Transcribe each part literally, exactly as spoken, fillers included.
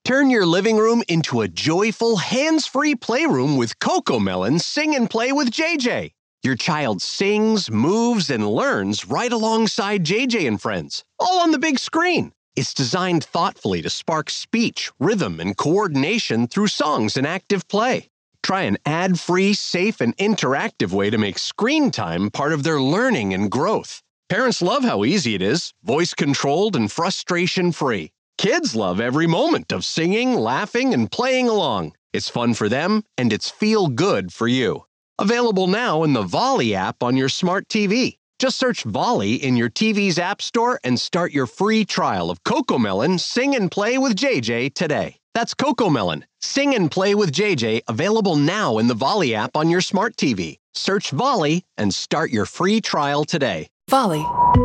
Turn your living room into a joyful, hands-free playroom with CoComelon Sing and Play with J J. Your child sings, moves, and learns right alongside J J and friends, all on the big screen. It's designed thoughtfully to spark speech, rhythm, and coordination through songs and active play. Try an ad-free, safe, and interactive way to make screen time part of their learning and growth. Parents love how easy it is, voice-controlled and frustration-free. Kids love every moment of singing, laughing, and playing along. It's fun for them, and it's feel-good for you. Available now in the Volley app on your smart T V. Just search Volley in your T V's app store and start your free trial of CoComelon Sing and Play with J J today. That's CoComelon Sing and Play with J J, available now in the Volley app on your smart T V. Search Volley and start your free trial today. Volley.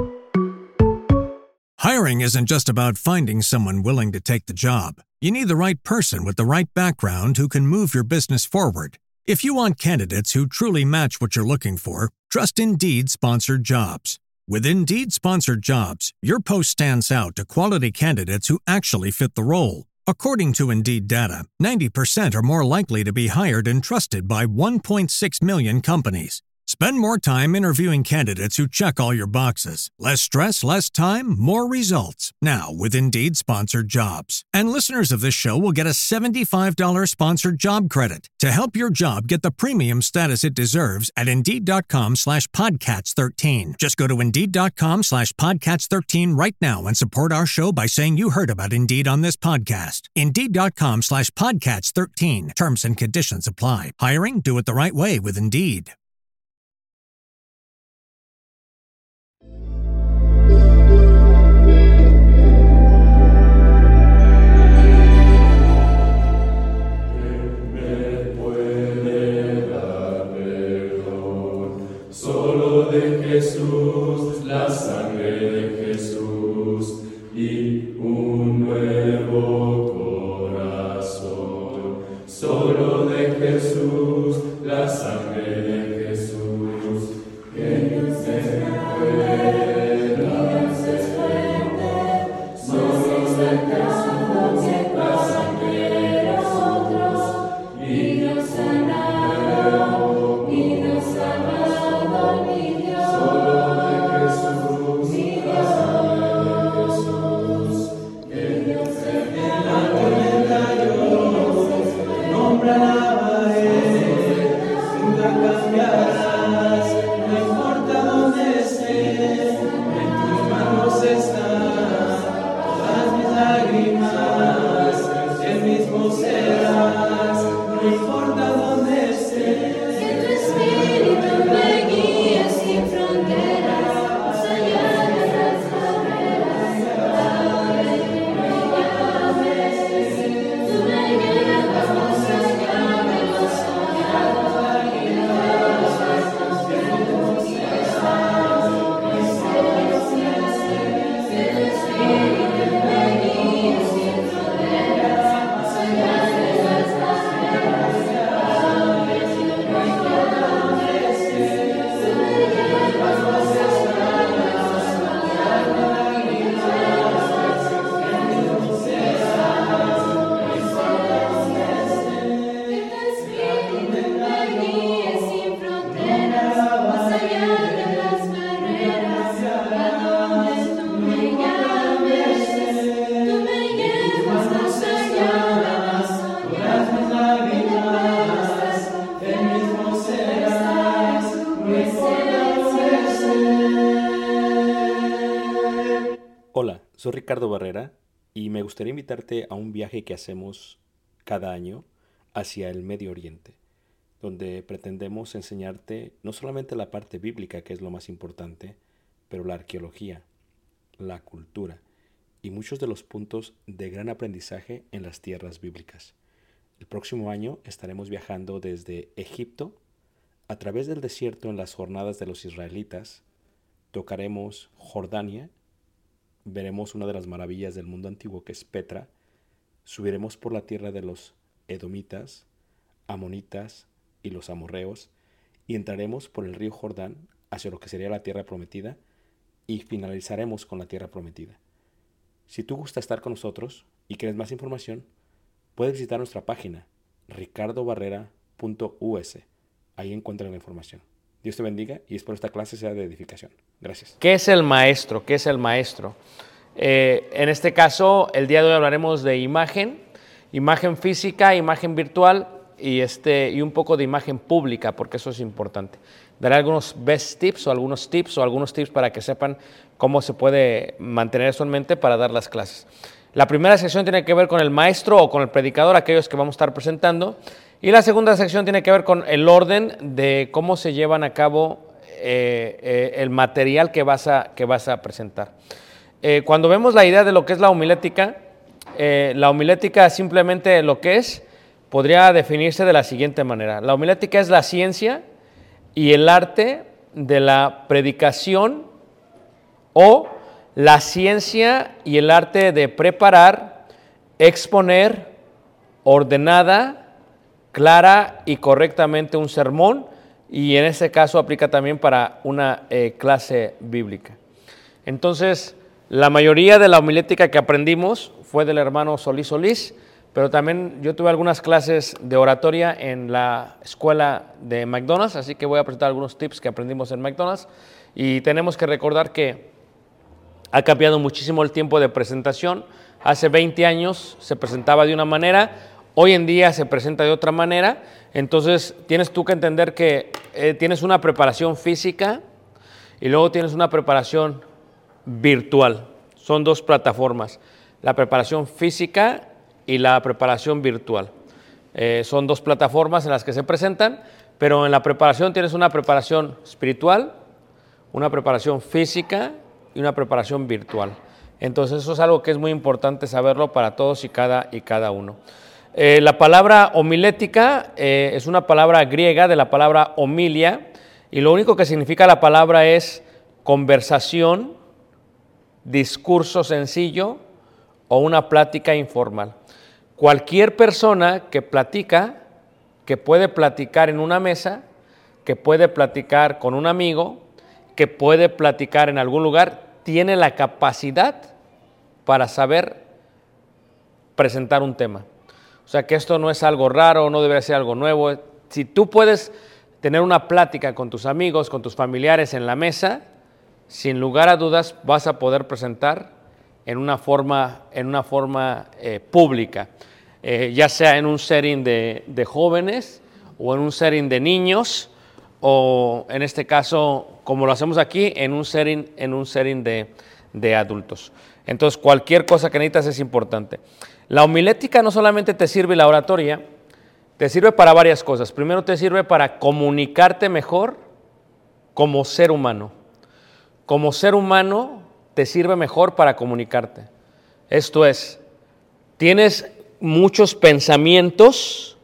Hiring isn't just about finding someone willing to take the job. You need the right person with the right background who can move your business forward. If you want candidates who truly match what you're looking for, trust Indeed Sponsored Jobs. With Indeed Sponsored Jobs, your post stands out to quality candidates who actually fit the role. According to Indeed data, ninety percent are more likely to be hired and trusted by one point six million companies. Spend more time interviewing candidates who check all your boxes. Less stress, less time, more results. Now with Indeed Sponsored Jobs. And listeners of this show will get a seventy-five dollars sponsored job credit to help your job get the premium status it deserves at Indeed.com slash Podcats13. Just go to Indeed.com slash Podcats13 right now and support our show by saying you heard about Indeed on this podcast. Indeed.com slash Podcats13. Terms and conditions apply. Hiring? Do it the right way with Indeed. Jesús, la sangre de Jesús y un nuevo corazón. Solo de Jesús, la sangre de Jesús. Que no se pueda hacer fuerte, solo de Jesús, la sangre de nosotros. Y nos sanado, y nos amado, mi Dios. Hola, soy Ricardo Barrera y me gustaría invitarte a un viaje que hacemos cada año hacia el Medio Oriente, donde pretendemos enseñarte no solamente la parte bíblica, que es lo más importante, pero la arqueología, la cultura y muchos de los puntos de gran aprendizaje en las tierras bíblicas. El próximo año estaremos viajando desde Egipto a través del desierto en las jornadas de los israelitas, tocaremos Jordania, veremos una de las maravillas del mundo antiguo que es Petra, subiremos por la tierra de los edomitas, amonitas y los amorreos y entraremos por el río Jordán hacia lo que sería la tierra prometida y finalizaremos con la tierra prometida. Si tú gusta estar con nosotros y quieres más información, puedes visitar nuestra página ricardo barrera punto u s. Ahí encuentran la información. Dios te bendiga y espero esta clase sea de edificación. Gracias. ¿Qué es el maestro? ¿Qué es el maestro? Eh, en este caso, el día de hoy hablaremos de imagen, imagen física, imagen virtual y, este, y un poco de imagen pública, porque eso es importante. Daré algunos best tips o algunos tips o algunos tips para que sepan cómo se puede mantener eso en mente para dar las clases. La primera sección tiene que ver con el maestro o con el predicador, aquellos que vamos a estar presentando. Y la segunda sección tiene que ver con el orden de cómo se llevan a cabo eh, eh, el material que vas a, que vas a presentar. Eh, cuando vemos la idea de lo que es la homilética, eh, la homilética simplemente lo que es, podría definirse de la siguiente manera. La homilética es la ciencia y el arte de la predicación o la ciencia y el arte de preparar, exponer, ordenada, clara y correctamente un sermón, y en este caso aplica también para una eh, clase bíblica. Entonces, la mayoría de la homilética que aprendimos fue del hermano Solís Solís, pero también yo tuve algunas clases de oratoria en la escuela de McDonald's, así que voy a presentar algunos tips que aprendimos en McDonald's, y tenemos que recordar que ha cambiado muchísimo el tiempo de presentación. Hace veinte años se presentaba de una manera, hoy en día se presenta de otra manera, entonces tienes tú que entender que eh, tienes una preparación física y luego tienes una preparación virtual. Son dos plataformas, la preparación física y la preparación virtual. Eh, son dos plataformas en las que se presentan, pero en la preparación tienes una preparación espiritual, una preparación física y una preparación virtual. Entonces eso es algo que es muy importante saberlo para todos y cada, y cada uno. Eh, la palabra homilética eh, es una palabra griega de la palabra homilia, y lo único que significa la palabra es conversación, discurso sencillo o una plática informal. Cualquier persona que platica, que puede platicar en una mesa, que puede platicar con un amigo, que puede platicar en algún lugar, tiene la capacidad para saber presentar un tema. O sea que esto no es algo raro, no debería ser algo nuevo. Si tú puedes tener una plática con tus amigos, con tus familiares en la mesa, sin lugar a dudas vas a poder presentar en una forma, en una forma eh, pública, eh, ya sea en un setting de, de jóvenes o en un setting de niños, o en este caso, como lo hacemos aquí, en un setting, en un setting de, de adultos. Entonces, cualquier cosa que necesitas es importante. La homilética no solamente te sirve la oratoria, te sirve para varias cosas. Primero te sirve para comunicarte mejor como ser humano. Como ser humano te sirve mejor para comunicarte. Esto es, tienes muchos pensamientos,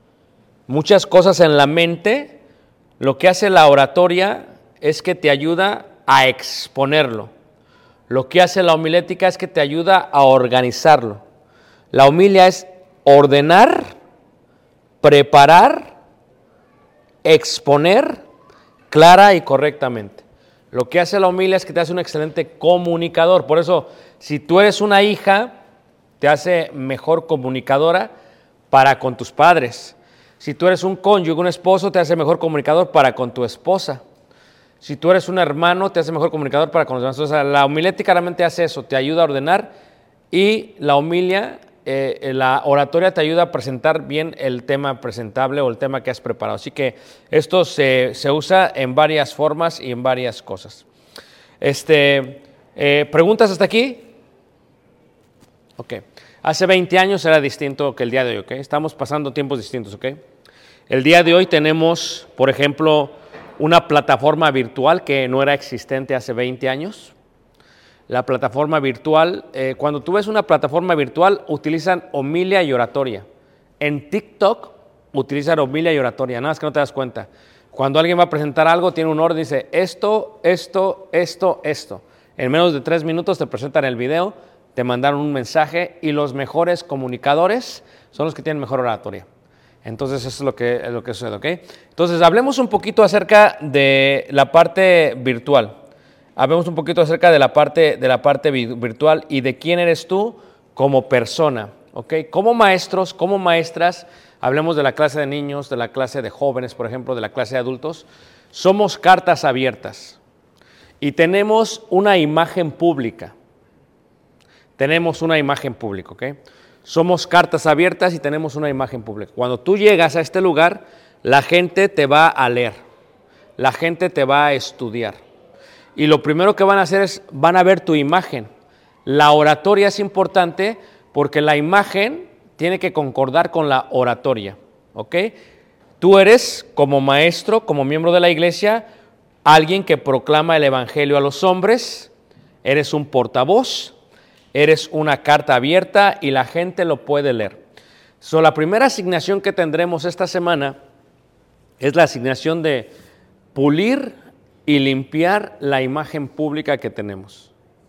muchas cosas en la mente. Lo que hace la oratoria es que te ayuda a exponerlo. Lo que hace la homilética es que te ayuda a organizarlo. La homilia es ordenar, preparar, exponer clara y correctamente. Lo que hace la homilia es que te hace un excelente comunicador. Por eso, si tú eres una hija, te hace mejor comunicadora para con tus padres. Si tú eres un cónyuge, un esposo, te hace mejor comunicador para con tu esposa. Si tú eres un hermano, te hace mejor comunicador para con los demás. O sea, la homilética realmente hace eso, te ayuda a ordenar, y la homilia, eh, la oratoria te ayuda a presentar bien el tema presentable o el tema que has preparado. Así que esto se, se usa en varias formas y en varias cosas. Este, eh, ¿Preguntas hasta aquí? Ok. Hace veinte años era distinto que el día de hoy, ¿ok? Estamos pasando tiempos distintos, ¿ok? El día de hoy tenemos, por ejemplo, una plataforma virtual que no era existente hace veinte años. La plataforma virtual, eh, cuando tú ves una plataforma virtual, utilizan homilia y oratoria. En TikTok utilizan homilia y oratoria, nada más que no te das cuenta. Cuando alguien va a presentar algo, tiene un orden, dice esto, esto, esto, esto. En menos de tres minutos te presentan el video, te mandaron un mensaje, y los mejores comunicadores son los que tienen mejor oratoria. Entonces eso es lo que, es lo que sucede, ¿ok? Entonces hablemos un poquito acerca de la parte virtual. Hablemos un poquito acerca de la parte, de la parte virtual y de quién eres tú como persona ¿ok? Como maestros, como maestras, hablemos de la clase de niños, de la clase de jóvenes, por ejemplo, de la clase de adultos, somos cartas abiertas y tenemos una imagen pública. Tenemos una imagen pública, ¿ok? Somos cartas abiertas y tenemos una imagen pública. Cuando tú llegas a este lugar, la gente te va a leer, la gente te va a estudiar. Y lo primero que van a hacer es, van a ver tu imagen. La oratoria es importante porque la imagen tiene que concordar con la oratoria, ¿ok? Tú eres, como maestro, como miembro de la iglesia, alguien que proclama el evangelio a los hombres, eres un portavoz, eres una carta abierta y la gente lo puede leer. So, la primera asignación que tendremos esta semana es la asignación de pulir y limpiar la imagen pública que tenemos.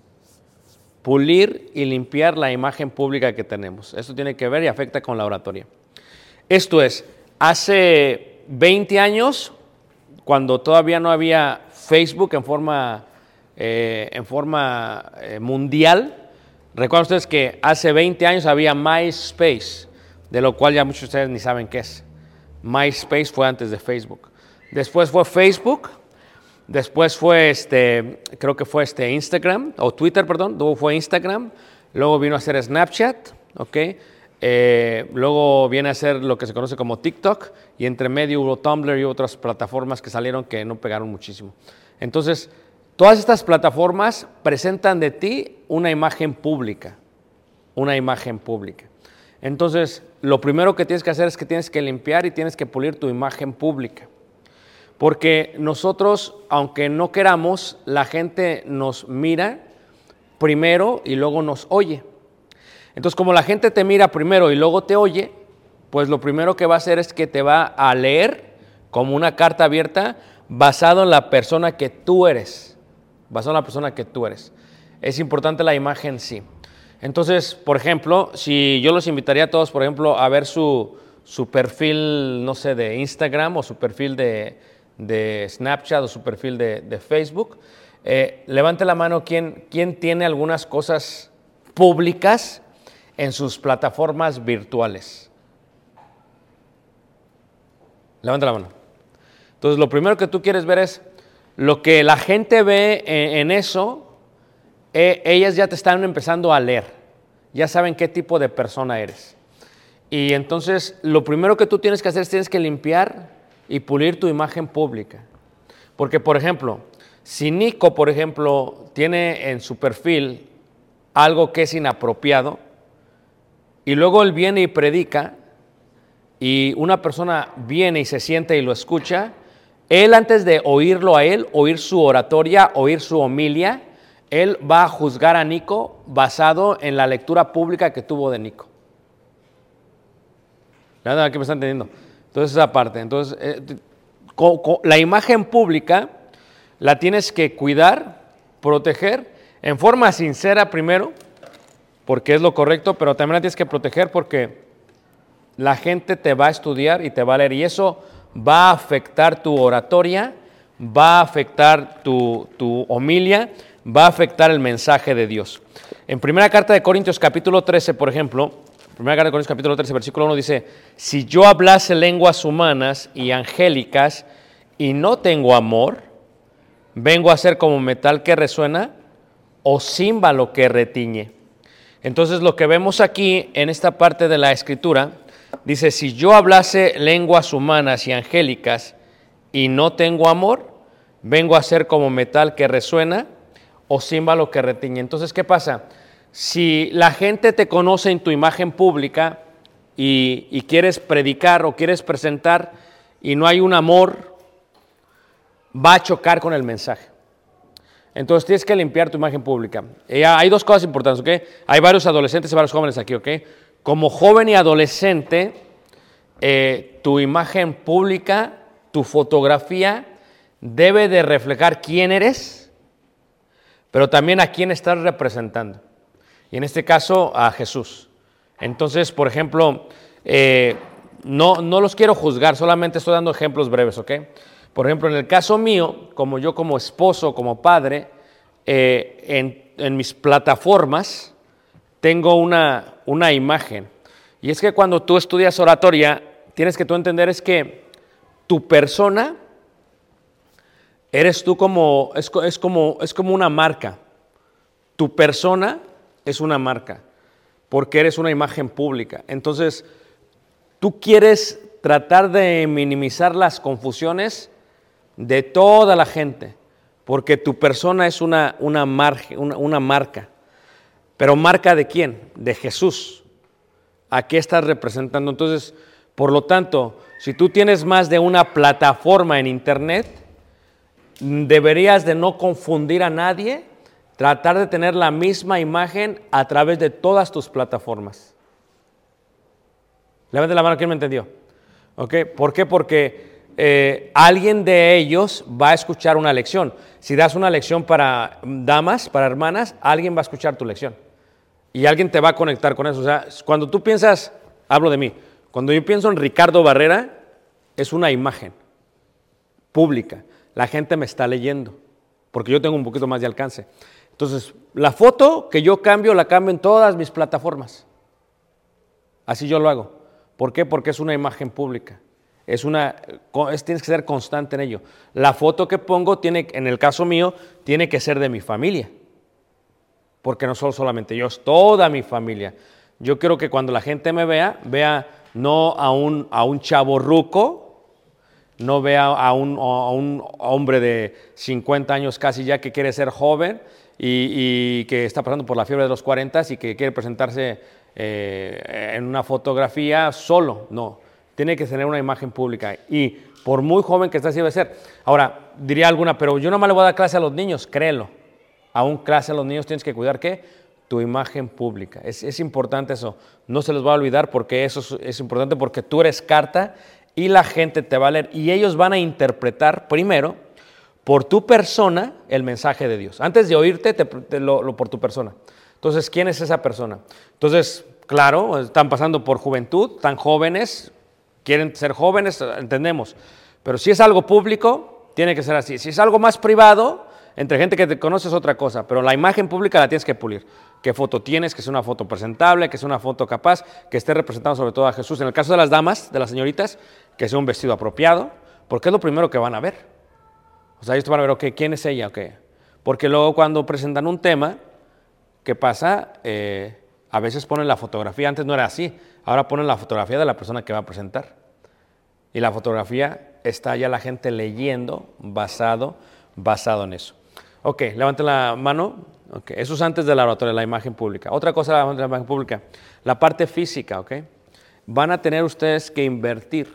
Pulir y limpiar la imagen pública que tenemos. Esto tiene que ver y afecta con la oratoria. Esto es, hace veinte años, cuando todavía no había Facebook en forma, eh, en forma eh, mundial, recuerden ustedes que hace veinte años había MySpace, de lo cual ya muchos de ustedes ni saben qué es. MySpace fue antes de Facebook. Después fue Facebook. Después fue, este, creo que fue este Instagram, o Twitter, perdón, luego fue Instagram, luego vino a ser Snapchat, ¿ok? Eh, luego viene a ser lo que se conoce como TikTok, y entre medio hubo Tumblr y otras plataformas que salieron que no pegaron muchísimo. Entonces, todas estas plataformas presentan de ti una imagen pública, una imagen pública. Entonces, lo primero que tienes que hacer es que tienes que limpiar y tienes que pulir tu imagen pública. Porque nosotros, aunque no queramos, la gente nos mira primero y luego nos oye. Entonces, como la gente te mira primero y luego te oye, pues lo primero que va a hacer es que te va a leer como una carta abierta basado en la persona que tú eres. Basado en la persona que tú eres. Es importante la imagen, sí. Entonces, por ejemplo, si yo los invitaría a todos, por ejemplo, a ver su, su perfil, no sé, de Instagram o su perfil de... de Snapchat o su perfil de, de Facebook, eh, levante la mano quien, quien tiene algunas cosas públicas en sus plataformas virtuales. Levante la mano. Entonces, lo primero que tú quieres ver es lo que la gente ve en, en eso, eh, ellas ya te están empezando a leer, ya saben qué tipo de persona eres. Y entonces, lo primero que tú tienes que hacer es tienes que limpiar y pulir tu imagen pública. Porque, por ejemplo, si Nico, por ejemplo, tiene en su perfil algo que es inapropiado, y luego él viene y predica, y una persona viene y se siente y lo escucha, él antes de oírlo a él, oír su oratoria, oír su homilia, él va a juzgar a Nico basado en la lectura pública que tuvo de Nico. ¿Verdad? ¿Qué me están entendiendo? Entonces, esa parte. Entonces, eh, co, co, la imagen pública la tienes que cuidar, proteger, en forma sincera primero, porque es lo correcto, pero también la tienes que proteger porque la gente te va a estudiar y te va a leer, y eso va a afectar tu oratoria, va a afectar tu, tu homilia, va a afectar el mensaje de Dios. En primera carta de Corintios, capítulo trece, por ejemplo, Primera carta de Corintios, capítulo trece, versículo uno dice, si yo hablase lenguas humanas y angélicas y no tengo amor, vengo a ser como metal que resuena o címbalo que retiñe. Entonces, lo que vemos aquí en esta parte de la escritura, dice, si yo hablase lenguas humanas y angélicas y no tengo amor, vengo a ser como metal que resuena o címbalo que retiñe. Entonces, ¿qué pasa? Si la gente te conoce en tu imagen pública y, y quieres predicar o quieres presentar y no hay un amor, va a chocar con el mensaje. Entonces tienes que limpiar tu imagen pública. Y hay dos cosas importantes, ¿ok? Hay varios adolescentes y varios jóvenes aquí, ¿ok? Como joven y adolescente, eh, tu imagen pública, tu fotografía debe de reflejar quién eres, pero también a quién estás representando. Y en este caso, a Jesús. Entonces, por ejemplo, eh, no, no los quiero juzgar, solamente estoy dando ejemplos breves, ¿ok? Por ejemplo, en el caso mío, como yo como esposo, como padre, eh, en, en mis plataformas tengo una, una imagen, Y es que cuando tú estudias oratoria, tienes que tú entender es que tu persona, eres tú como, es, es como, es como una marca. Tu persona es una marca, porque eres una imagen pública. Entonces, tú quieres tratar de minimizar las confusiones de toda la gente, porque tu persona es una, una, marge, una, una marca. ¿Pero marca de quién? De Jesús. ¿A qué estás representando? Entonces, por lo tanto, si tú tienes más de una plataforma en internet, deberías de no confundir a nadie, tratar de tener la misma imagen a través de todas tus plataformas. Levante la mano, ¿quién me entendió? ¿Okay? ¿Por qué? Porque eh, alguien de ellos va a escuchar una lección. Si das una lección para damas, para hermanas, alguien va a escuchar tu lección. Y alguien te va a conectar con eso. O sea, cuando tú piensas, hablo de mí, cuando yo pienso en Ricardo Barrera, es una imagen pública. La gente me está leyendo, porque yo tengo un poquito más de alcance. Entonces, la foto que yo cambio, la cambio en todas mis plataformas. Así yo lo hago. ¿Por qué? Porque es una imagen pública. Es una, es, tienes que ser constante en ello. La foto que pongo, tiene, en el caso mío, tiene que ser de mi familia. Porque no soy solamente yo, es toda mi familia. Yo quiero que cuando la gente me vea, vea no a un, a un chavo ruco, no vea a un, a un hombre de cincuenta años casi ya que quiere ser joven y, y que está pasando por la fiebre de los cuarenta y que quiere presentarse eh, en una fotografía solo. No, tiene que tener una imagen pública y por muy joven que esté, así debe ser. Ahora, diría alguna, pero yo nomás le voy a dar clase a los niños, créelo. Aún clase a los niños tienes que cuidar, ¿qué? Tu imagen pública. Es, es importante eso. No se les va a olvidar porque eso es, es importante porque tú eres carta y la gente te va a leer y ellos van a interpretar primero por tu persona el mensaje de Dios. Antes de oírte, te, te, lo, lo por tu persona. Entonces, ¿quién es esa persona? Entonces, claro, están pasando por juventud, tan jóvenes, quieren ser jóvenes, entendemos. Pero si es algo público, tiene que ser así. Si es algo más privado, entre gente que te conoce es otra cosa, pero la imagen pública la tienes que pulir. ¿Qué foto tienes? Que sea una foto presentable, que sea una foto capaz, que esté representando sobre todo a Jesús. En el caso de las damas, de las señoritas, que sea un vestido apropiado, porque es lo primero que van a ver. O sea, ellos van a ver, ok, ¿quién es ella? Okay. Porque luego cuando presentan un tema, ¿qué pasa? Eh, a veces ponen la fotografía, antes no era así, ahora ponen la fotografía de la persona que va a presentar. Y la fotografía está ya la gente leyendo basado, basado en eso. Ok, levanten la mano. Okay. Eso es antes de la oratoria, la imagen pública. Otra cosa de la imagen pública, la parte física, ¿ok? Van a tener ustedes que invertir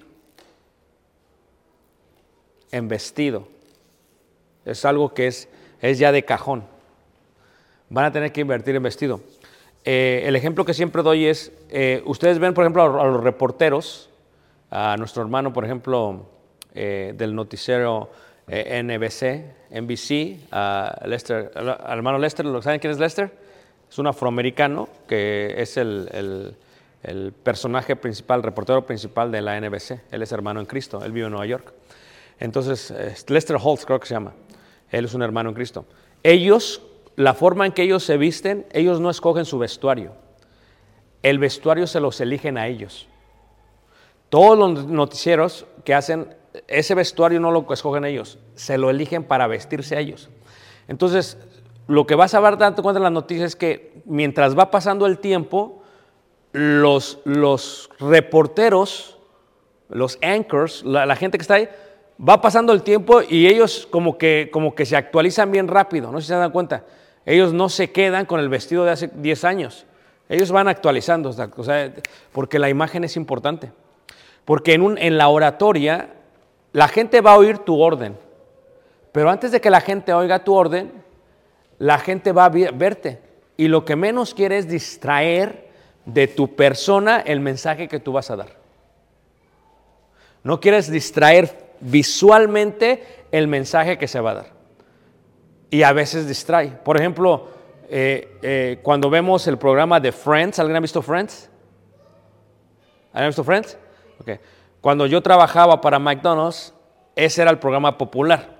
en vestido. Es algo que es, es ya de cajón. Van a tener que invertir en vestido. Eh, el ejemplo que siempre doy es, eh, ustedes ven, por ejemplo, a, a los reporteros, a nuestro hermano, por ejemplo, eh, del noticiero Eh, N B C, N B C, uh, Lester, al hermano Lester, ¿saben quién es Lester? Es un afroamericano que es el, el, el personaje principal, el reportero principal de la N B C. Él es hermano en Cristo, él vive en Nueva York. Entonces, eh, Lester Holtz creo que se llama. Él es un hermano en Cristo. Ellos, la forma en que ellos se visten, ellos no escogen su vestuario. El vestuario se los eligen a ellos. Todos los noticieros que hacen ese vestuario no lo escogen ellos, se lo eligen para vestirse a ellos. Entonces, lo que vas a ver dando cuenta en las noticias es que mientras va pasando el tiempo, los, los reporteros, los anchors, la, la gente que está ahí, va pasando el tiempo y ellos como que, como que se actualizan bien rápido, no sé si se dan cuenta. Ellos no se quedan con el vestido de hace diez años, ellos van actualizando, o sea, porque la imagen es importante. Porque en, un, en la oratoria, la gente va a oír tu orden, pero antes de que la gente oiga tu orden, la gente va a verte. Y lo que menos quiere es distraer de tu persona el mensaje que tú vas a dar. No quieres distraer visualmente el mensaje que se va a dar. Y a veces distrae. Por ejemplo, eh, eh, cuando vemos el programa de Friends, ¿alguien ha visto Friends? ¿Alguien ha visto Friends? Okay. Cuando yo trabajaba para McDonald's, ese era el programa popular.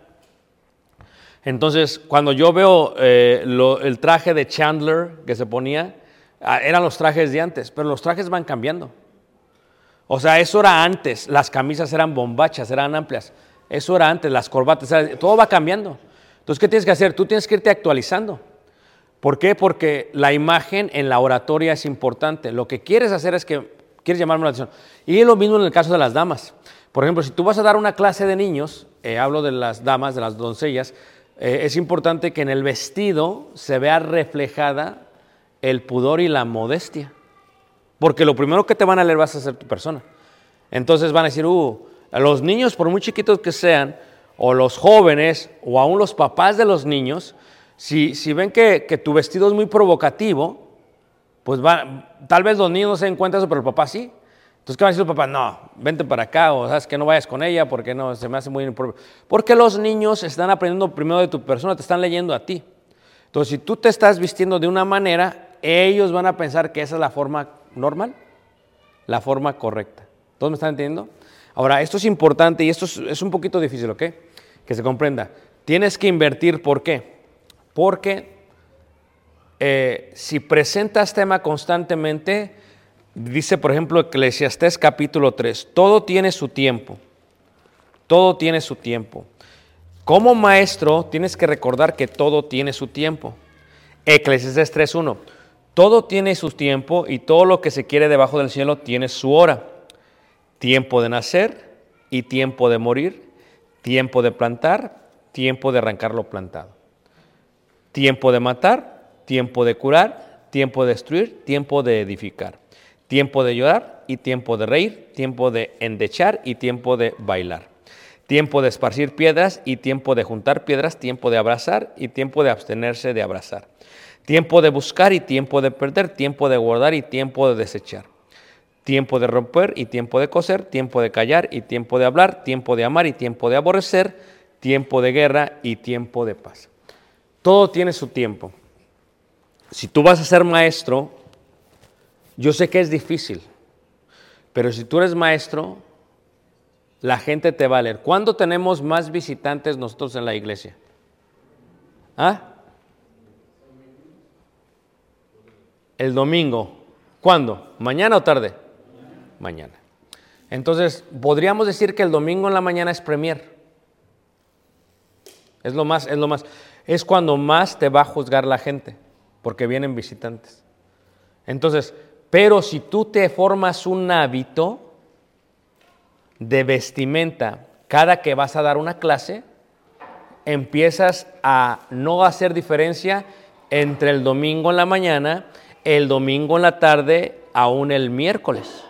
Entonces, cuando yo veo eh, lo, el traje de Chandler que se ponía, eran los trajes de antes, pero los trajes van cambiando. O sea, eso era antes, las camisas eran bombachas, eran amplias. Eso era antes, las corbatas, todo va cambiando. Entonces, ¿qué tienes que hacer? Tú tienes que irte actualizando. ¿Por qué? Porque la imagen en la oratoria es importante. Lo que quieres hacer es que quieres llamarme la atención. Y es lo mismo en el caso de las damas. Por ejemplo, si tú vas a dar una clase de niños, eh, hablo de las damas, de las doncellas, eh, es importante que en el vestido se vea reflejada el pudor y la modestia. Porque lo primero que te van a leer vas a ser tu persona. Entonces van a decir, uh, a los niños, por muy chiquitos que sean, o los jóvenes, o aún los papás de los niños, si, si ven que, que tu vestido es muy provocativo, pues va, tal vez los niños no se den cuenta de eso, pero el papá sí. Entonces, ¿qué van a decir los papás? No, vente para acá, o sabes que no vayas con ella, porque no, se me hace muy impropio. Porque los niños están aprendiendo primero de tu persona, te están leyendo a ti. Entonces, si tú te estás vistiendo de una manera, ellos van a pensar que esa es la forma normal, la forma correcta. ¿Todos me están entendiendo? Ahora, esto es importante y esto es, es un poquito difícil, ¿ok? Que se comprenda. Tienes que invertir, ¿por qué? Porque eh, si presentas tema constantemente, dice, por ejemplo, Eclesiastés capítulo tres, todo tiene su tiempo, todo tiene su tiempo. Como maestro, tienes que recordar que todo tiene su tiempo. Eclesiastés tres uno, todo tiene su tiempo y todo lo que se quiere debajo del cielo tiene su hora. Tiempo de nacer y tiempo de morir, tiempo de plantar, tiempo de arrancar lo plantado. Tiempo de matar, tiempo de curar, tiempo de destruir, tiempo de edificar. Tiempo de llorar y tiempo de reír, tiempo de endechar y tiempo de bailar. Tiempo de esparcir piedras y tiempo de juntar piedras, tiempo de abrazar y tiempo de abstenerse de abrazar. Tiempo de buscar y tiempo de perder, tiempo de guardar y tiempo de desechar. Tiempo de romper y tiempo de coser, tiempo de callar y tiempo de hablar, tiempo de amar y tiempo de aborrecer, tiempo de guerra y tiempo de paz. Todo tiene su tiempo. Si tú vas a ser maestro, yo sé que es difícil, pero si tú eres maestro, la gente te va a leer. ¿Cuándo tenemos más visitantes nosotros en la iglesia? ¿Ah? El domingo. ¿Cuándo? ¿Mañana o tarde? Mañana. Entonces, podríamos decir que el domingo en la mañana es premier. Es lo más, es lo más, es cuando más te va a juzgar la gente, porque vienen visitantes. Entonces, pero si tú te formas un hábito de vestimenta cada que vas a dar una clase, empiezas a no hacer diferencia entre el domingo en la mañana, el domingo en la tarde, aún el miércoles.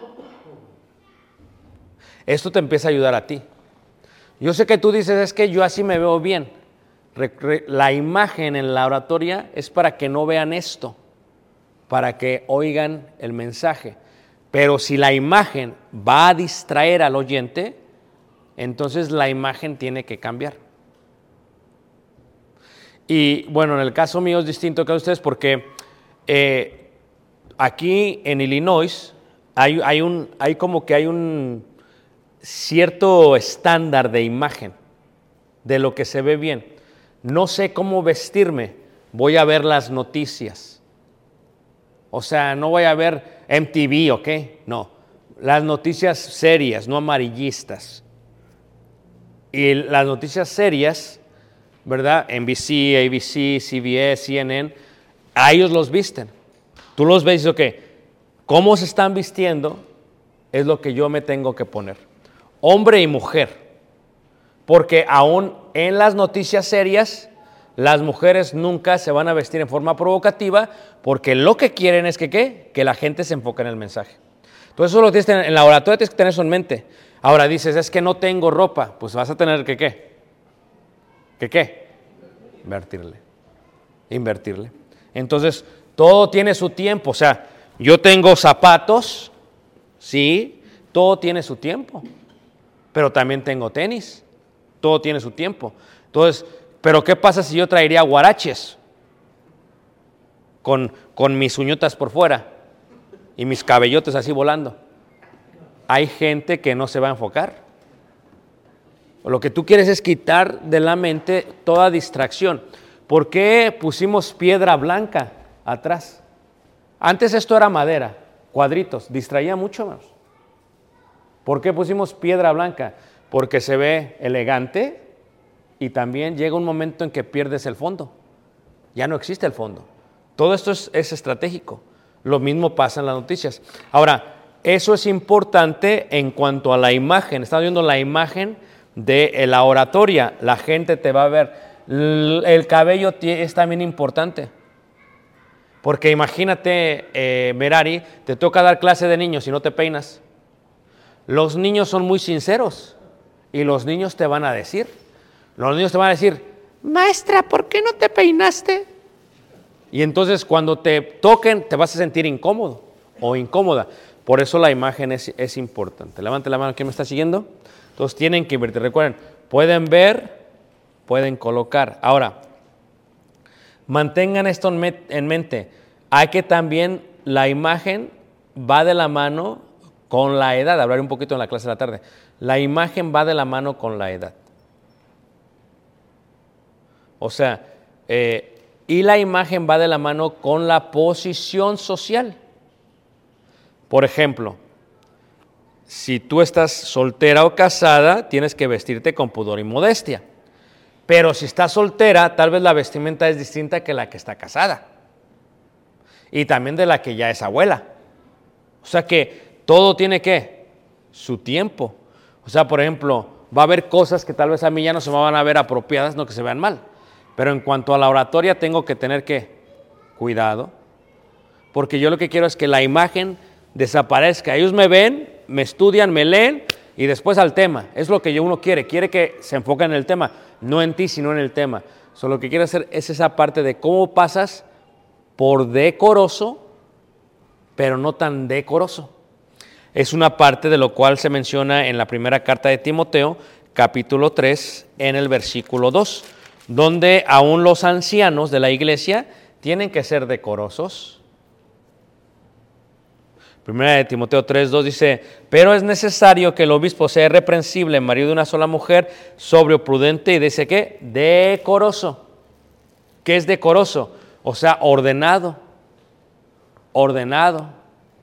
Esto te empieza a ayudar a ti. Yo sé que tú dices, es que yo así me veo bien. La imagen en la oratoria es para que no vean esto, para que oigan el mensaje. Pero si la imagen va a distraer al oyente, entonces la imagen tiene que cambiar. Y bueno, en el caso mío es distinto que a ustedes porque eh, aquí en Illinois hay, hay, un, hay como que hay un cierto estándar de imagen de lo que se ve bien. No sé cómo vestirme, voy a ver las noticias. O sea, no voy a ver M T V, ¿ok? No, las noticias serias, no amarillistas. Y las noticias serias, ¿verdad? N B C, A B C, C B S, C N N, a ellos los visten. Tú los ves y dices, ok, cómo se están vistiendo es lo que yo me tengo que poner. Hombre y mujer. Porque aún en las noticias serias, las mujeres nunca se van a vestir en forma provocativa porque lo que quieren es que, ¿qué? Que la gente se enfoque en el mensaje. Entonces eso lo tienes que tener, en la oratoria tienes que tener eso en mente. Ahora dices, es que no tengo ropa, pues vas a tener que ¿qué? ¿Que qué? Invertirle. Invertirle. Entonces, todo tiene su tiempo. O sea, yo tengo zapatos, sí, todo tiene su tiempo. Pero también tengo tenis, todo tiene su tiempo. Entonces, pero ¿qué pasa si yo traería guaraches con, con mis uñotas por fuera y mis cabellotes así volando? Hay gente que no se va a enfocar. Lo que tú quieres es quitar de la mente toda distracción. ¿Por qué pusimos piedra blanca atrás? Antes esto era madera, cuadritos, distraía mucho más. ¿Por qué pusimos piedra blanca? Porque se ve elegante y también llega un momento en que pierdes el fondo. Ya no existe el fondo. Todo esto es, es estratégico. Lo mismo pasa en las noticias. Ahora, eso es importante en cuanto a la imagen. Estamos viendo la imagen de la oratoria. La gente te va a ver. El cabello es también importante. Porque imagínate, eh, Merari, te toca dar clase de niños y no te peinas. Los niños son muy sinceros y los niños te van a decir. Los niños te van a decir, maestra, ¿por qué no te peinaste? Y entonces cuando te toquen te vas a sentir incómodo o incómoda. Por eso la imagen es, es importante. Levante la mano, ¿quién me está siguiendo? Entonces tienen que invertir. Recuerden, pueden ver, pueden colocar. Ahora, mantengan esto en mente. Hay que también, la imagen va de la mano con la edad. Hablaré un poquito en la clase de la tarde. La imagen va de la mano con la edad. O sea, eh, y la imagen va de la mano con la posición social. Por ejemplo, si tú estás soltera o casada, tienes que vestirte con pudor y modestia. Pero si estás soltera, tal vez la vestimenta es distinta que la que está casada. Y también de la que ya es abuela. O sea que todo tiene que su tiempo. O sea, por ejemplo, va a haber cosas que tal vez a mí ya no se me van a ver apropiadas, no que se vean mal. Pero en cuanto a la oratoria tengo que tener que cuidado. Porque yo lo que quiero es que la imagen desaparezca. Ellos me ven, me estudian, me leen y después al tema. Es lo que uno quiere. Quiere que se enfoque en el tema. No en ti, sino en el tema. So, lo que quiero hacer es esa parte de cómo pasas por decoroso, pero no tan decoroso. Es una parte de lo cual se menciona en la primera carta de Timoteo, capítulo tres, en el versículo dos, donde aún los ancianos de la iglesia tienen que ser decorosos. Primera de Timoteo tres, dos dice, pero es necesario que el obispo sea irreprensible, marido de una sola mujer, sobrio, prudente y dice ¿qué? Decoroso. ¿Qué es decoroso? O sea, ordenado. Ordenado.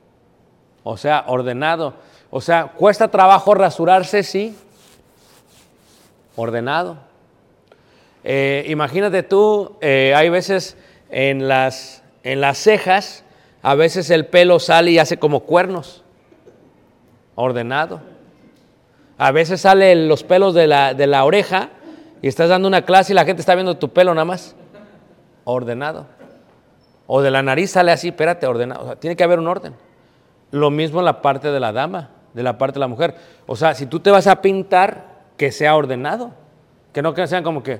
O sea, ordenado. O sea, ¿cuesta trabajo rasurarse? Sí. Ordenado. Eh, imagínate tú, eh, hay veces en las, en las cejas, a veces el pelo sale y hace como cuernos. Ordenado. A veces salen los pelos de la, de la oreja y estás dando una clase y la gente está viendo tu pelo nada más. Ordenado. O de la nariz sale así, espérate, ordenado. O sea, tiene que haber un orden. Lo mismo en la parte de la dama, de la parte de la mujer. O sea, si tú te vas a pintar, que sea ordenado. Que no que sean como que,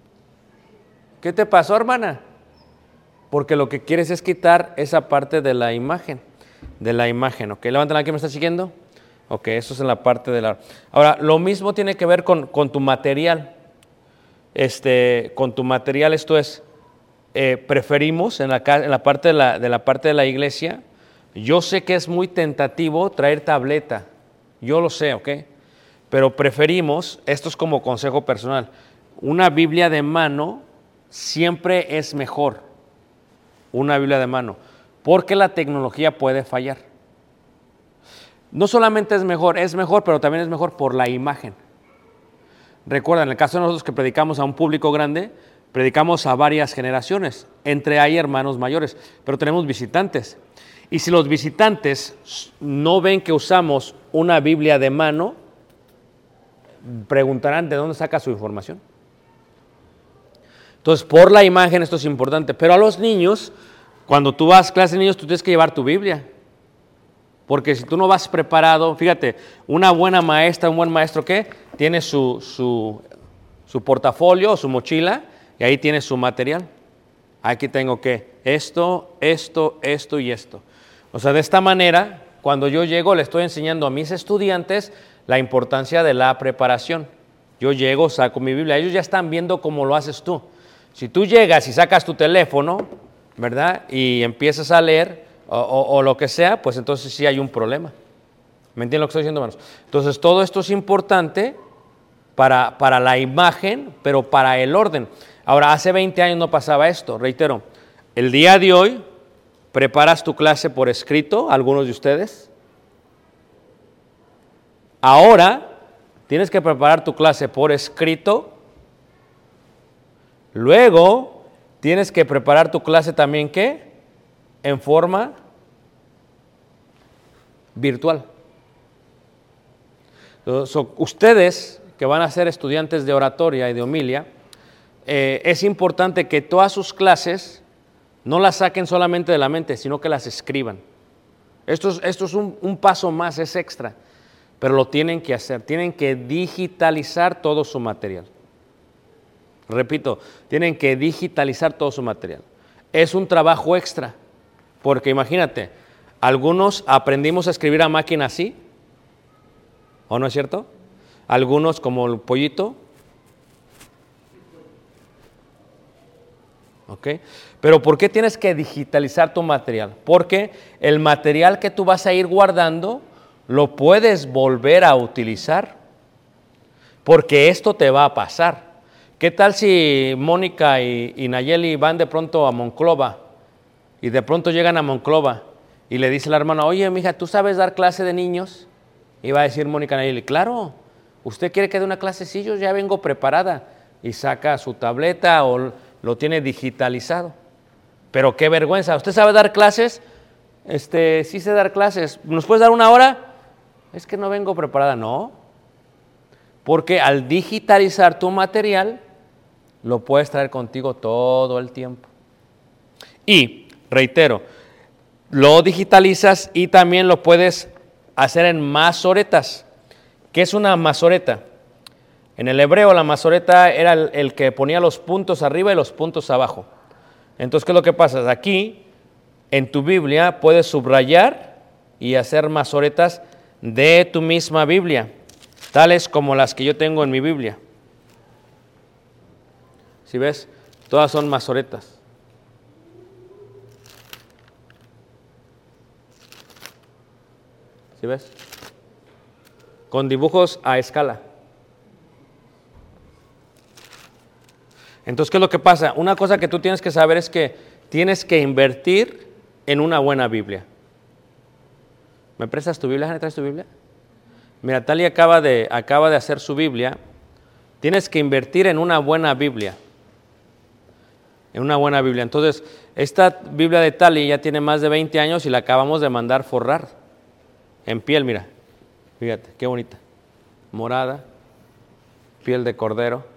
¿qué te pasó, hermana? Porque lo que quieres es quitar esa parte de la imagen, de la imagen, ¿ok? Levanten la que me está siguiendo. Ok, eso es en la parte de la... Ahora, lo mismo tiene que ver con, con tu material. Este, con tu material, esto es, eh, preferimos en la, en la parte de la, de la parte de la iglesia, yo sé que es muy tentativo traer tableta, yo lo sé, ¿ok? Pero preferimos, esto es como consejo personal, una Biblia de mano siempre es mejor, una Biblia de mano, porque la tecnología puede fallar. No solamente es mejor, es mejor, pero también es mejor por la imagen. Recuerda, en el caso de nosotros que predicamos a un público grande, predicamos a varias generaciones, entre hay hermanos mayores, pero tenemos visitantes. Y si los visitantes no ven que usamos una Biblia de mano, preguntarán de dónde saca su información. Entonces, por la imagen esto es importante. Pero a los niños, cuando tú vas a clase de niños, tú tienes que llevar tu Biblia. Porque si tú no vas preparado, fíjate, una buena maestra, un buen maestro, ¿qué? Tiene su, su, su portafolio, su mochila, y ahí tiene su material. Aquí tengo ¿qué? Esto, esto, esto y esto. O sea, de esta manera, cuando yo llego, le estoy enseñando a mis estudiantes la importancia de la preparación. Yo llego, saco mi Biblia, ellos ya están viendo cómo lo haces tú. Si tú llegas y sacas tu teléfono, ¿verdad? Y empiezas a leer, o, o, o lo que sea, pues entonces sí hay un problema. ¿Me entienden lo que estoy diciendo, hermanos? Entonces todo esto es importante para, para la imagen, pero para el orden. Ahora, hace veinte años no pasaba esto, reitero. El día de hoy, preparas tu clase por escrito, algunos de ustedes. Ahora tienes que preparar tu clase por escrito. Luego tienes que preparar tu clase también, ¿qué? En forma virtual. Entonces, ustedes que van a ser estudiantes de oratoria y de homilia, eh, es importante que todas sus clases no las saquen solamente de la mente, sino que las escriban. Esto es, esto es un, un paso más, es extra, pero lo tienen que hacer, tienen que digitalizar todo su material. Repito, tienen que digitalizar todo su material. Es un trabajo extra, porque imagínate, algunos aprendimos a escribir a máquina así, ¿o no es cierto? Algunos como el pollito. ¿Ok? Pero ¿por qué tienes que digitalizar tu material? Porque el material que tú vas a ir guardando lo puedes volver a utilizar, porque esto te va a pasar. ¿Qué tal si Mónica y, y Nayeli van de pronto a Monclova y de pronto llegan a Monclova y le dice la hermana, oye, mija, ¿tú sabes dar clase de niños? Y va a decir Mónica Nayeli, claro, ¿usted quiere que dé una clase? Sí, yo ya vengo preparada. Y saca su tableta o lo tiene digitalizado. Pero qué vergüenza, ¿usted sabe dar clases? Este, sí sé dar clases. ¿Nos puedes dar una hora? Es que no vengo preparada. No, porque al digitalizar tu material, lo puedes traer contigo todo el tiempo. Y, reitero, lo digitalizas y también lo puedes hacer en masoretas. ¿Qué es una masoreta? En el hebreo la masoreta era el, el que ponía los puntos arriba y los puntos abajo. Entonces, ¿qué es lo que pasa? Aquí, en tu Biblia, puedes subrayar y hacer masoretas de tu misma Biblia, tales como las que yo tengo en mi Biblia. ¿Sí ves? Todas son masoretas. ¿Sí ves? Con dibujos a escala. Entonces, ¿qué es lo que pasa? Una cosa que tú tienes que saber es que tienes que invertir en una buena Biblia. ¿Me prestas tu Biblia? ¿Me traes tu Biblia? Mira, Tali acaba de, acaba de hacer su Biblia. Tienes que invertir en una buena Biblia. En una buena Biblia. Entonces, esta Biblia de Tali ya tiene más de veinte años y la acabamos de mandar forrar. En piel, mira. Fíjate, qué bonita. Morada, piel de cordero,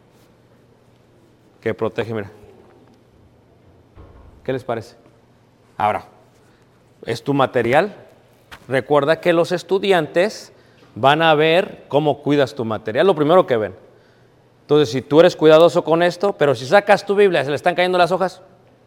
que protege, mira. ¿Qué les parece? Ahora, es tu material. Recuerda que los estudiantes van a ver cómo cuidas tu material, lo primero que ven. Entonces, si tú eres cuidadoso con esto, pero si sacas tu Biblia, se le están cayendo las hojas.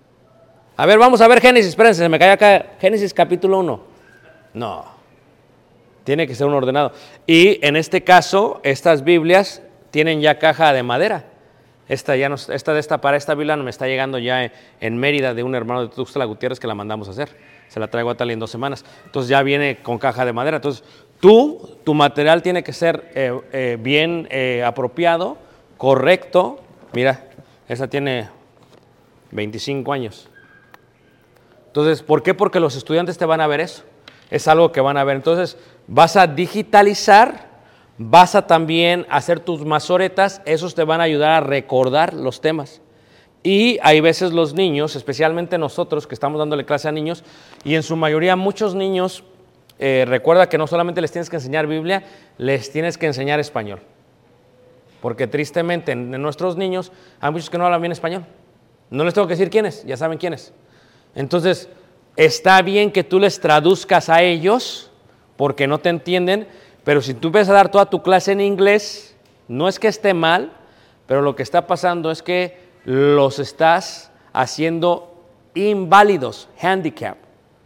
A ver, vamos a ver Génesis, espérense, se me cae acá, Génesis capítulo uno. No, tiene que ser un ordenado. Y en este caso, estas Biblias tienen ya caja de madera. Esta, ya nos, esta de esta para esta Biblia me está llegando ya en Mérida de un hermano de Tuxtla Gutiérrez que la mandamos a hacer. Se la traigo a Tali en dos semanas. Entonces ya viene con caja de madera. Entonces tú, tu material tiene que ser eh, eh, bien eh, apropiado, correcto. Mira, esa tiene veinticinco años. Entonces, ¿por qué? Porque los estudiantes te van a ver eso. Es algo que van a ver. Entonces, vas a digitalizar. Vas a también hacer tus masoretas, esos te van a ayudar a recordar los temas. Y hay veces los niños, especialmente nosotros que estamos dándole clase a niños, y en su mayoría muchos niños, eh, recuerda que no solamente les tienes que enseñar Biblia, les tienes que enseñar español. Porque tristemente en, en nuestros niños hay muchos que no hablan bien español. No les tengo que decir quiénes, ya saben quiénes. Entonces, está bien que tú les traduzcas a ellos, porque no te entienden. Pero si tú empiezas a dar toda tu clase en inglés, no es que esté mal, pero lo que está pasando es que los estás haciendo inválidos, handicap.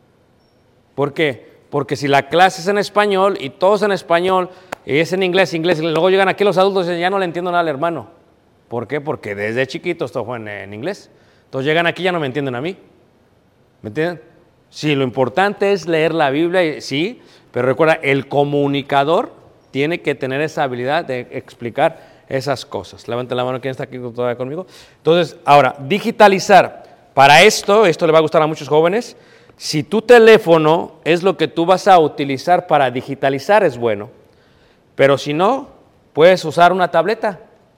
¿Por qué? Porque si la clase es en español y todos en español y es en inglés, inglés, y luego llegan aquí los adultos y dicen, ya no le entiendo nada al hermano. ¿Por qué? Porque desde chiquitos todo fue en, en inglés. Entonces llegan aquí y ya no me entienden a mí. ¿Me entienden? Sí, lo importante es leer la Biblia, sí. Pero recuerda, el comunicador tiene que tener esa habilidad de explicar esas cosas. Levante la mano, ¿quién está aquí todavía conmigo? Entonces, ahora, digitalizar. Para esto, esto le va a gustar a muchos jóvenes, Si tu teléfono es lo que tú vas a utilizar para digitalizar, es bueno. Pero si no, puedes usar una tableta.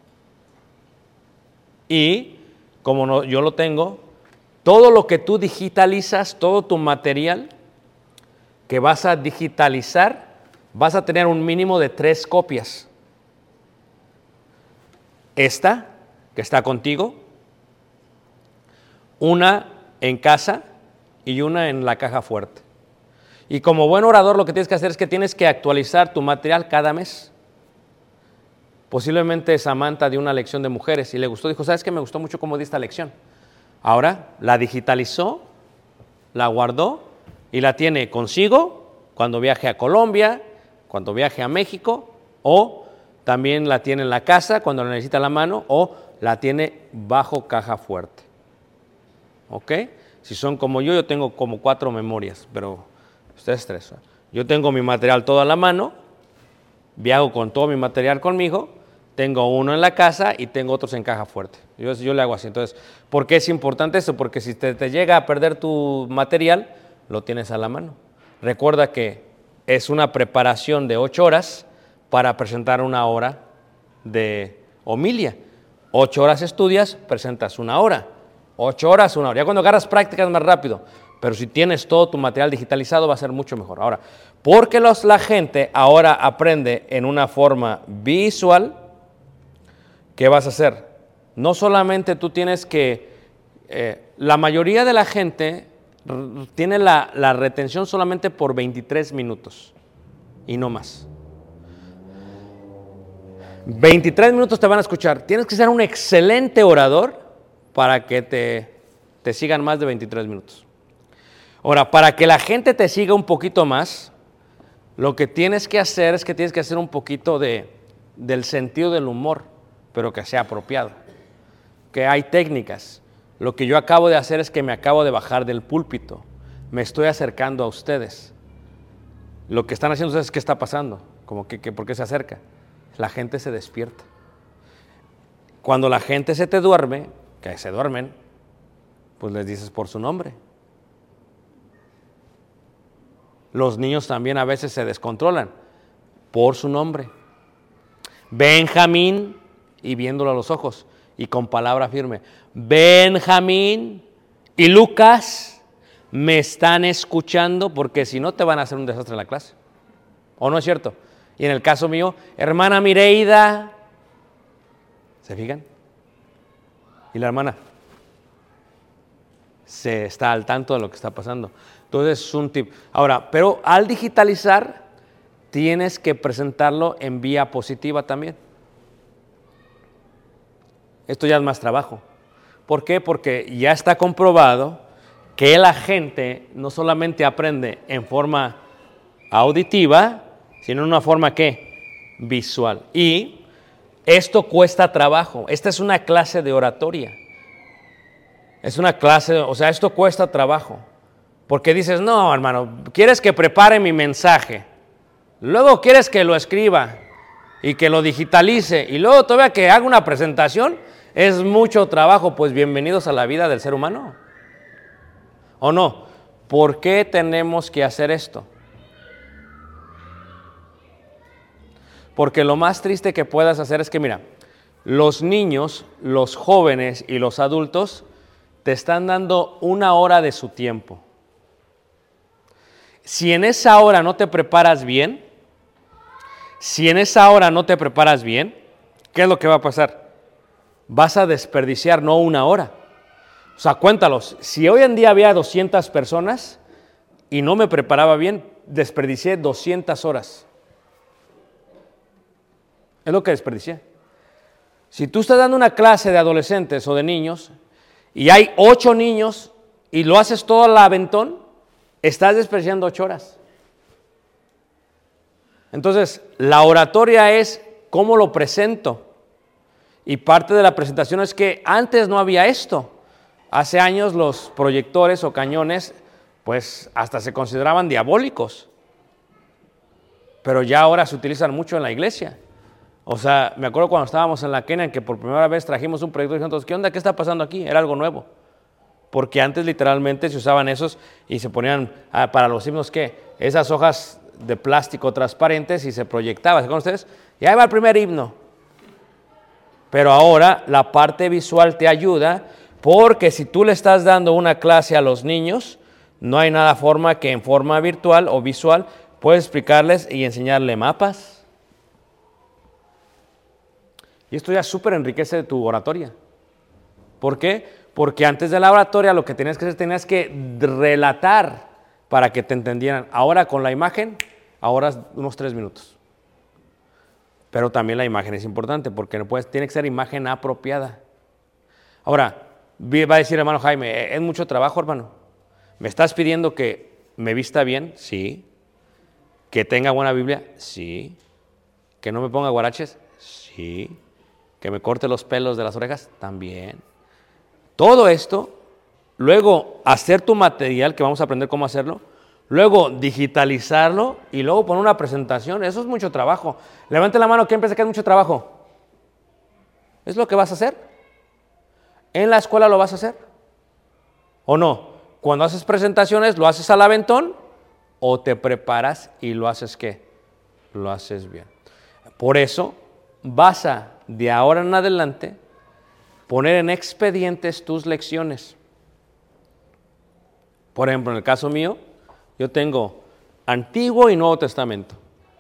Y, como no, yo lo tengo, todo lo que tú digitalizas, todo tu material que vas a digitalizar, vas a tener un mínimo de tres copias. Esta, que está contigo, una en casa y una en la caja fuerte. Y como buen orador lo que tienes que hacer es que tienes que actualizar tu material cada mes. Posiblemente Samantha dio una lección de mujeres y le gustó, dijo, ¿sabes qué? Me gustó mucho cómo di esta lección. Ahora la digitalizó, la guardó y la tiene consigo cuando viaje a Colombia, cuando viaje a México, o también la tiene en la casa cuando la necesita a la mano, o la tiene bajo caja fuerte. ¿Ok? Si son como yo, yo tengo como cuatro memorias, pero ustedes tres. Yo tengo mi material todo a la mano, viajo con todo mi material conmigo, tengo uno en la casa y tengo otros en caja fuerte. Yo, yo le hago así. Entonces, ¿por qué es importante eso? Porque si te, te llega a perder tu material, lo tienes a la mano. Recuerda que es una preparación de ocho horas para presentar una hora de homilia. Ocho horas estudias, presentas una hora. Ocho horas, una hora. Ya cuando agarras prácticas más rápido. Pero si tienes todo tu material digitalizado va a ser mucho mejor. Ahora, porque los, la gente ahora aprende en una forma visual, ¿qué vas a hacer? No solamente tú tienes que... Eh, la mayoría de la gente r- tiene la, la retención solamente por veintitrés minutos y no más. veintitrés minutos te van a escuchar. Tienes que ser un excelente orador para que te, te sigan más de veintitrés minutos. Ahora, para que la gente te siga un poquito más, lo que tienes que hacer es que tienes que hacer un poquito de, del sentido del humor, pero que sea apropiado. Que hay técnicas. Lo que yo acabo de hacer es que me acabo de bajar del púlpito. Me estoy acercando a ustedes. Lo que están haciendo ustedes es ¿qué está pasando? Como que, que, ¿por qué se acerca? La gente se despierta. Cuando la gente se te duerme, que se duermen, pues les dices por su nombre. Los niños también a veces se descontrolan por su nombre. Benjamín, y viéndolo a los ojos, y con palabra firme. Benjamín y Lucas, ¿me están escuchando? Porque si no te van a hacer un desastre en la clase. ¿O no es cierto? Y en el caso mío, hermana Mireida, ¿se fijan? Y la hermana se está al tanto de lo que está pasando. Entonces es un tip. Ahora, pero al digitalizar, tienes que presentarlo en vía positiva también. Esto ya es más trabajo. ¿Por qué? Porque ya está comprobado que la gente no solamente aprende en forma auditiva, sino en una forma ¿qué? Visual. Y esto cuesta trabajo. Esta es una clase de oratoria. Es una clase, o sea, esto cuesta trabajo. Porque dices, no, hermano, quieres que prepare mi mensaje, luego quieres que lo escriba y que lo digitalice y luego todavía que haga una presentación, es mucho trabajo. Pues bienvenidos a la vida del ser humano. ¿O no? ¿Por qué tenemos que hacer esto? Porque lo más triste que puedas hacer es que, mira, los niños, los jóvenes y los adultos te están dando una hora de su tiempo. Si en esa hora no te preparas bien, si en esa hora no te preparas bien, ¿qué es lo que va a pasar? Vas a desperdiciar no una hora. O sea, cuéntalos, si hoy en día había doscientas personas y no me preparaba bien, desperdicié doscientas horas. Es lo que desperdicié. Si tú estás dando una clase de adolescentes o de niños y hay ocho niños y lo haces todo al aventón, estás desperdiciando ocho horas. Entonces, la oratoria es cómo lo presento. Y parte de la presentación es que antes no había esto. Hace años los proyectores o cañones, pues hasta se consideraban diabólicos. Pero ya ahora se utilizan mucho en la iglesia. O sea, me acuerdo cuando estábamos en la Kenia que por primera vez trajimos un proyector y dijimos, ¿qué onda? ¿Qué está pasando aquí? Era algo nuevo. porque antes literalmente se usaban esos y se ponían ah, para los himnos, ¿qué? Esas hojas de plástico transparentes y se proyectaba, ¿se acuerdan ustedes? Y ahí va el primer himno. Pero ahora la parte visual te ayuda, porque si tú le estás dando una clase a los niños, no hay nada forma que en forma virtual o visual puedes explicarles y enseñarle mapas. Y esto ya súper enriquece tu oratoria. ¿Por qué? Porque antes de la oratoria lo que tenías que hacer, tenías que relatar para que te entendieran. Ahora con la imagen, ahora unos tres minutos. Pero también la imagen es importante porque no puedes, tiene que ser imagen apropiada. Ahora, va a decir hermano Jaime, ¿es mucho trabajo, hermano? ¿Me estás pidiendo que me vista bien? Sí. ¿Que tenga buena Biblia? Sí. ¿Que no me ponga guaraches? Sí. ¿Que me corte los pelos de las orejas? También. Todo esto, luego hacer tu material, que vamos a aprender cómo hacerlo, luego digitalizarlo y luego poner una presentación. Eso es mucho trabajo. Levante la mano, ¿quién piensa que es mucho trabajo? ¿Es lo que vas a hacer? ¿En la escuela lo vas a hacer? ¿O no? Cuando haces presentaciones, ¿lo haces al aventón o te preparas y lo haces qué? Lo haces bien. Por eso vas a, de ahora en adelante, poner en expedientes tus lecciones. Por ejemplo, en el caso mío, yo tengo Antiguo y Nuevo Testamento.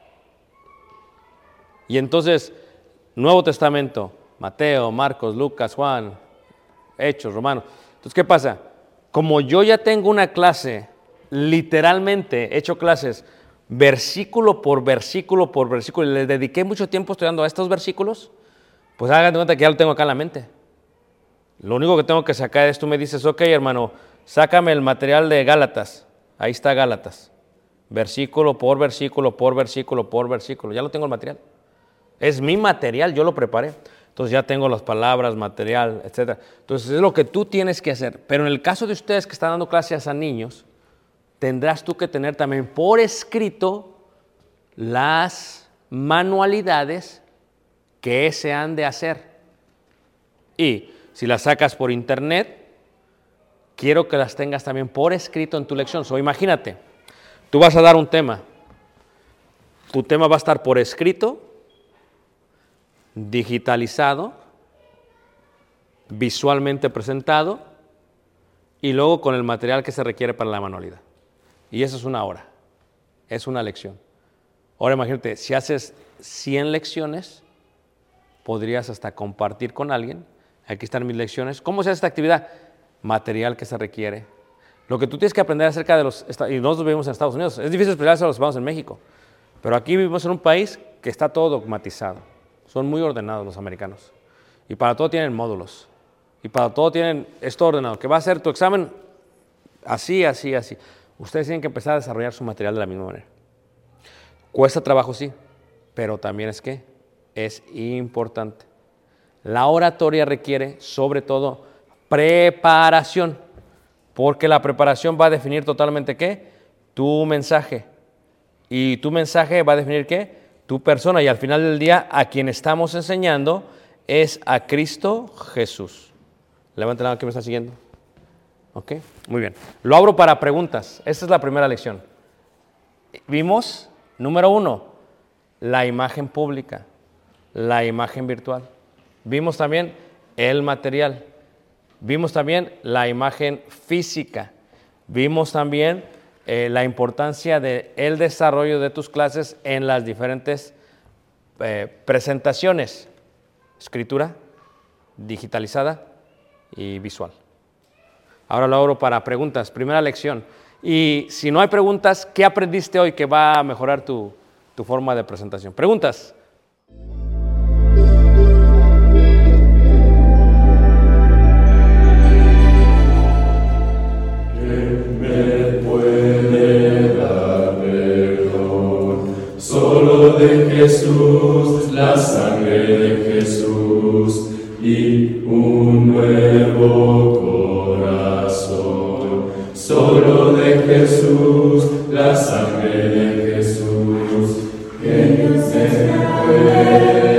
Y entonces, Nuevo Testamento, Mateo, Marcos, Lucas, Juan, Hechos, Romanos. Entonces, ¿qué pasa? Como yo ya tengo una clase, literalmente he hecho clases versículo por versículo por versículo, y le dediqué mucho tiempo estudiando a estos versículos, pues hagan de cuenta que ya lo tengo acá en la mente. Lo único que tengo que sacar es, tú me dices, ok, hermano, sácame el material de Gálatas. Ahí está Gálatas. Versículo por versículo, por versículo, por versículo. Ya lo tengo el material. Es mi material, yo lo preparé. Entonces ya tengo las palabras, material, etcétera. Entonces es lo que tú tienes que hacer. Pero en el caso de ustedes que están dando clases a niños, tendrás tú que tener también por escrito las manualidades que se han de hacer. Y si las sacas por internet, quiero que las tengas también por escrito en tu lección. So, imagínate, tú vas a dar un tema. Tu tema va a estar por escrito, digitalizado, visualmente presentado y luego con el material que se requiere para la manualidad. Y eso es una hora, es una lección. Ahora imagínate, si haces cien lecciones, podrías hasta compartir con alguien. Aquí están mis lecciones. ¿Cómo se hace esta actividad? Material que se requiere. Lo que tú tienes que aprender acerca de los... Y nosotros vivimos en Estados Unidos. Es difícil explicarse a los hermanos en México. Pero aquí vivimos en un país que está todo dogmatizado. Son muy ordenados los americanos. Y para todo tienen módulos. Y para todo tienen esto ordenado. Que va a ser tu examen así, así, así. Ustedes tienen que empezar a desarrollar su material de la misma manera. Cuesta trabajo, sí. Pero también es que es importante. La oratoria requiere, sobre todo, preparación. Porque la preparación va a definir totalmente, ¿qué? Tu mensaje. Y tu mensaje va a definir, ¿qué? Tu persona. Y al final del día, a quien estamos enseñando es a Cristo Jesús. Levanten la mano que me está siguiendo. ¿Ok? Muy bien. Lo abro para preguntas. Esta es la primera lección. Vimos, número uno, la imagen pública, la imagen virtual. Vimos también el material. Vimos también la imagen física. Vimos también eh, la importancia del desarrollo de tus clases en las diferentes eh, presentaciones. Escritura, digitalizada y visual. Ahora lo abro para preguntas. Primera lección. Y si no hay preguntas, ¿qué aprendiste hoy que va a mejorar tu, tu forma de presentación? Preguntas. Solo de Jesús, la sangre de Jesús y un nuevo corazón. Solo de Jesús, la sangre de Jesús, que Dios me puede.